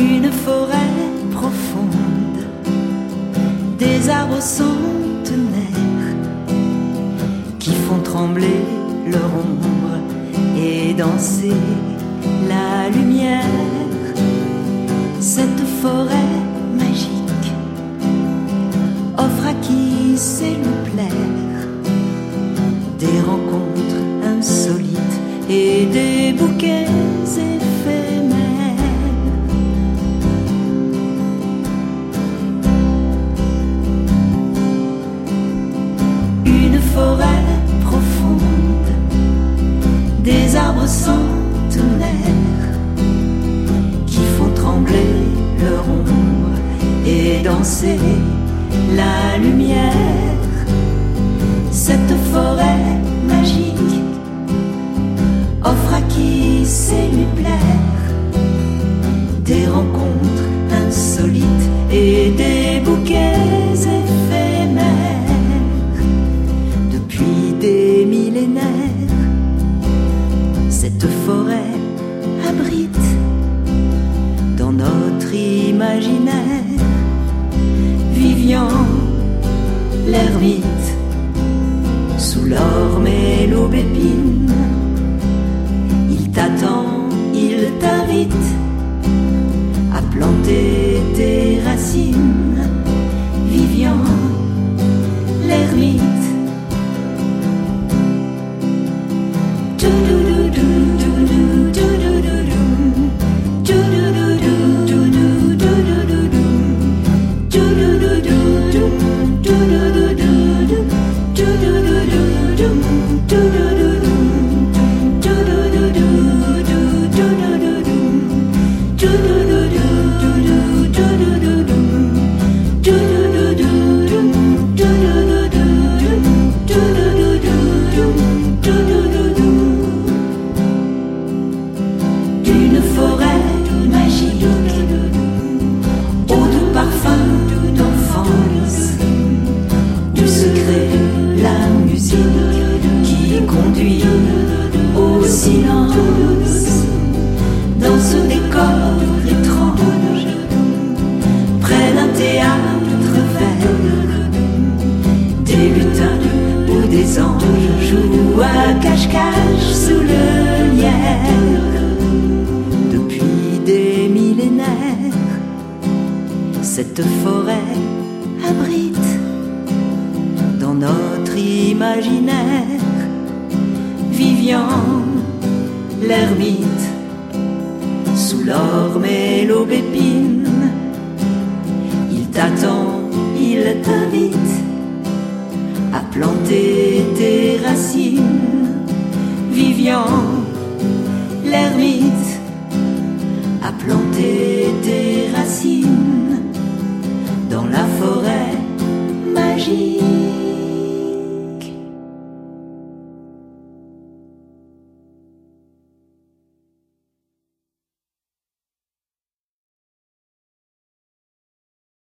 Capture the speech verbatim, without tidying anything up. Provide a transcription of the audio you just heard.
Une forêt profonde, des arbres centenaires qui font trembler leur ombre et danser la lumière. Cette forêt magique offre à qui sait lui plaire des rencontres insolites et des bouquets éphémères. Une forêt profonde, des arbres centenaires qui font trembler leur ombre et danser la lumière. Cette forêt magique offre à qui sait lui plaire des rencontres insolites et des bouquets éphémères. Depuis des millénaires, cette forêt abrite dans notre imaginaire Vivian, l'ermite, sous l'orme et l'aubépine. Il t'attend, il t'invite à planter tes racines. Vivian, l'ermite. D'une forêt magique, eau de parfum d'enfance, du secret, la musique qui conduit au silence. Dans ce décor étrange, près d'un théâtre vert, des lutins ou des anges jouent à cache-cache sous le lierre. Depuis des millénaires, cette forêt abrite dans notre imaginaire Vivian, l'ermite, sous l'orme et l'aubépine. Il t'attend, il t'invite à planter tes racines. Vivian,